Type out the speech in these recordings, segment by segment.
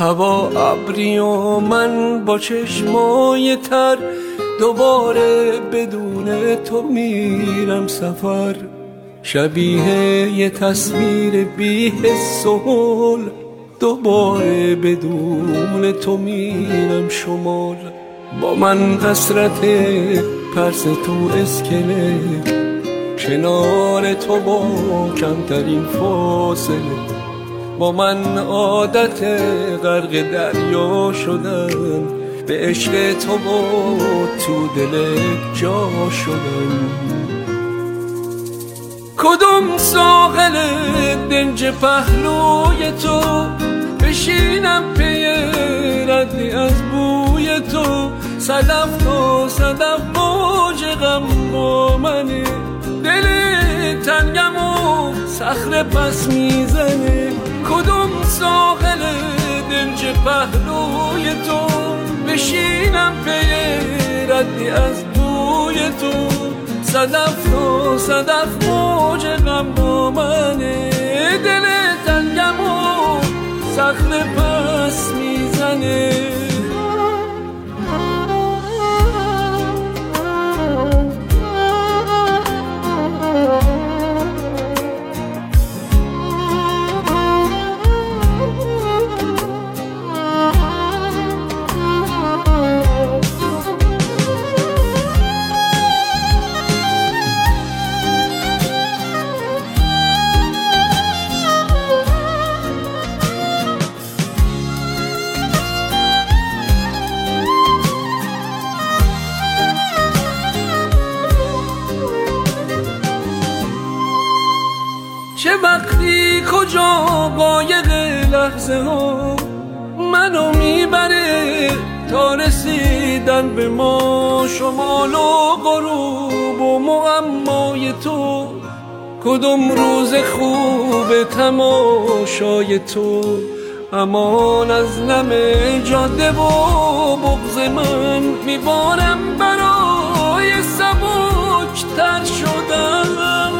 هوا ابری و من با چشمای تر، دوباره بدون تو میرم سفر. شبیه یه تصویر بی حس و حال، دوباره بدون تو میرم شمال. با من حسرت پرس تو اسکله، کنار تو با کمترین فاصله. با من عادت غرق دریا شدن، به عشق تو با تو دل جا شدن. کدوم ساحل دنج پهلوی تو، بشینم پی ردی از بوی تو. صدف تا صدف موج غم با منه، دل تنگم و صخره پس میزنه. کدوم ساحل دنج پهلوی تو، بشینم پی ردی از بوی تو. صدف تا صدف موج غم با منه، دل تنگم و صخره پس میزنه. چه وقتی کجا قایق لحظه ها منو میبره تا رسیدن به ما. شمال و غروب و معمای تو، کدوم روز خوب تماشای تو. امان از نم جاده و بغض من، میبارم برای سبک تر شدن.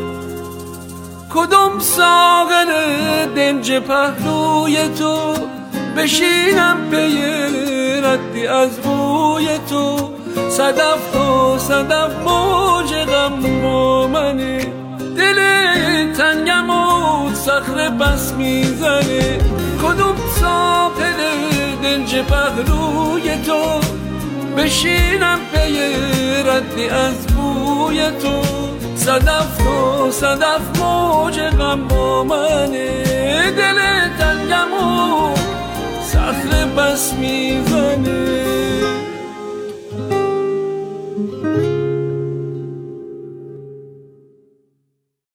کدوم ساغر دنج پهلوی تو، بشینم پی ردی از بوی تو. صدف تا صدف موج غم با منه، دل تنگم و صخره بس میزنه. کدوم ساغر دنج پهلوی تو، بشینم پی ردی از بوی تو. صدف تا صدف موج غم با منه، دل تنگم و صخره بس میزنه.